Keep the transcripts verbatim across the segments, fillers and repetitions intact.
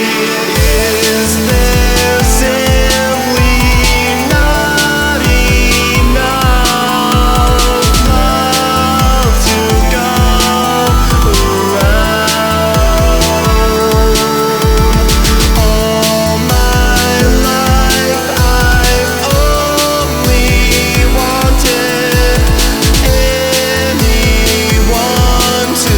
Is there simply not enough love to go around? All my life I've only wanted anyone to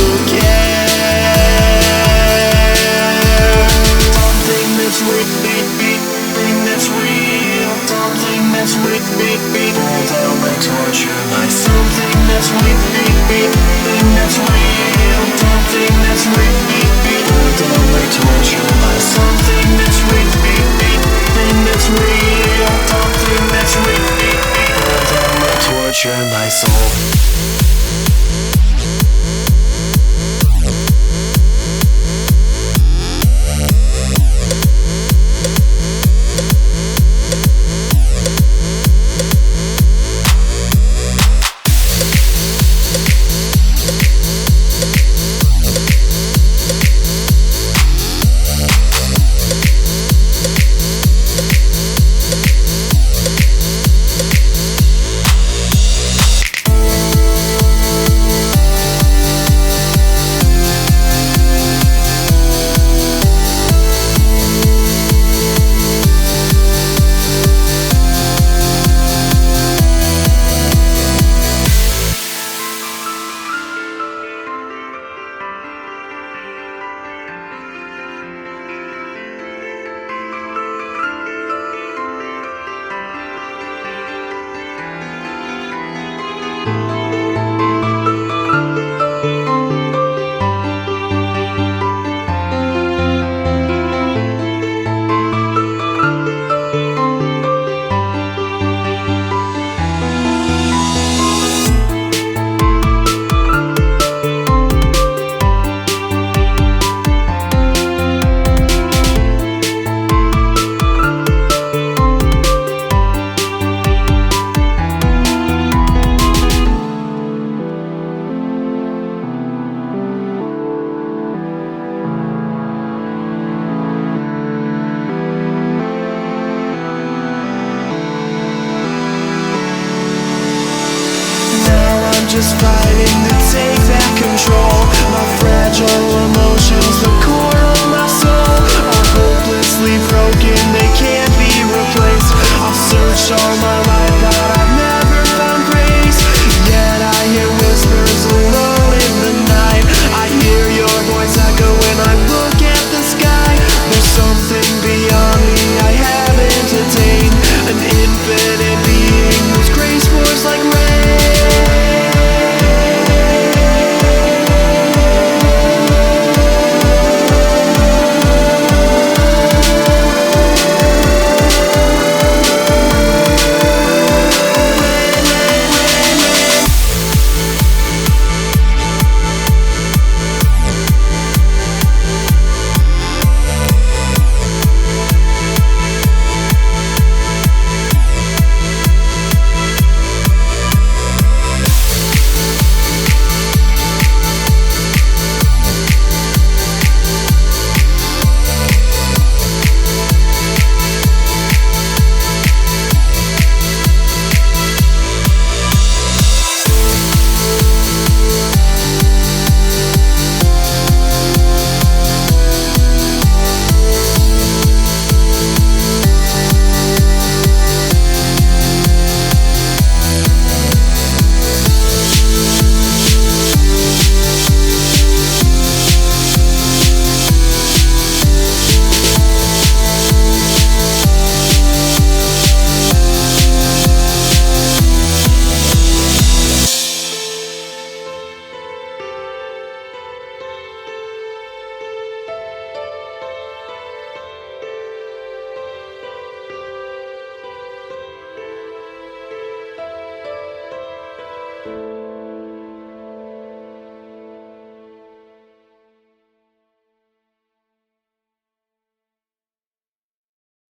care. Something that's real, thing that's real, something that's real, pull down my torture light. Something that's real, thing that's real, something that's real, pull down my torture light. Something that's real, thing that's real, something that's real, pull down my torture my soul. Just fighting to take back control. My fragile emotions, the